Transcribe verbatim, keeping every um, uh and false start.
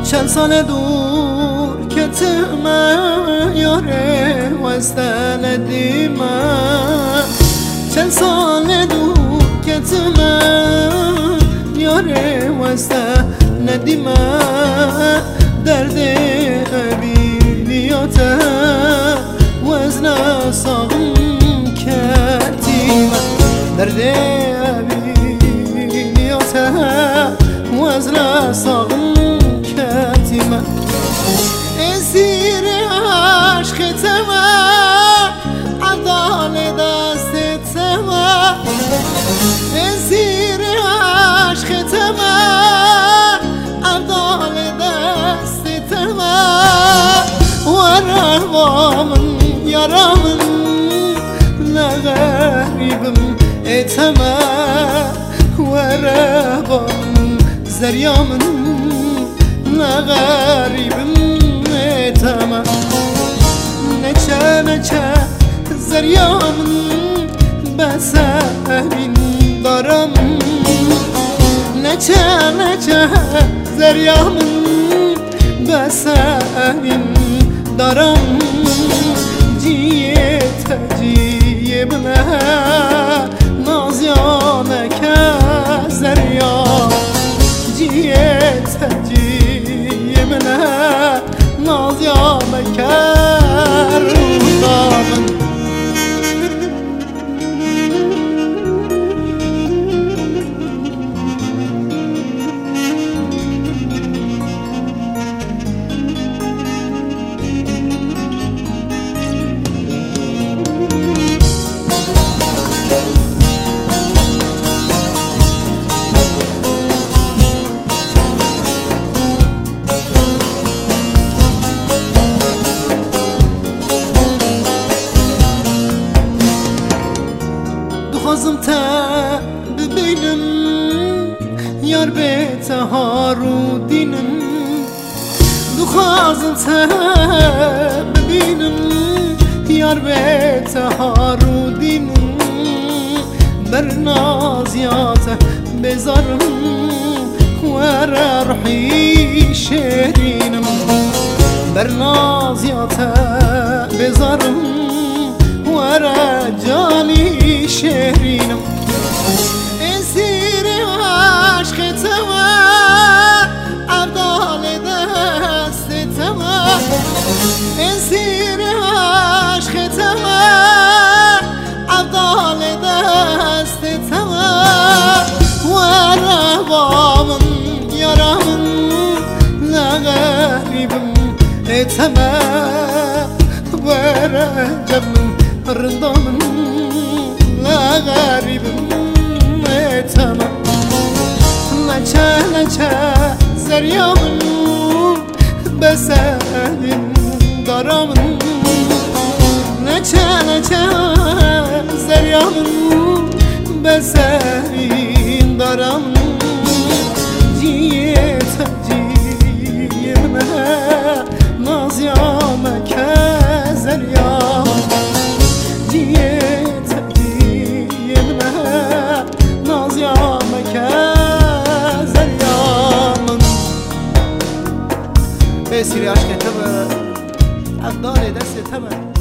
چند سال دور که تمه یاره وسته ندیمه چند سال دور که تمه یاره وسته ندیمه درد ابیلیاته وزن ساغم کردیمه درد ابیلیاته وزن ساغم کردیمه اسیر عشق تمه عدال دست تمه اسیر عشق تمه عدال دست تمه ورهوامن yaramın ne garibim eteme verabam zeryamın ne garibim eteme neçe neçe zeryamın beserin daram neçe neçe zeryamın beserin daram جیت جیب نه نازیانه که زریا جیت جیب نه نازیانه که روزامن خواستم تا ببینم یار به تهارو دینم دو خواستم تا ببینم یار به تهارو دینم بر نازیات بزارم ور روحی شیرینم بر نازیات بزارم ورا جانی شهرینم اسیر عشق تمه عبدال دست تمه اسیر عشق تمه عبدال دست تمه ورا بامن یارمن نغریبم تمه ورا جبم رندامن لا غريبم تمام نچه نچه زریامن بسالین دارامن نچه نچه زریامن بسالین دارامن جیت جیمه نازیامه که زریام جیت جیمه نازیامه که زریامن اسیر عشق تبه عبدال دست تبه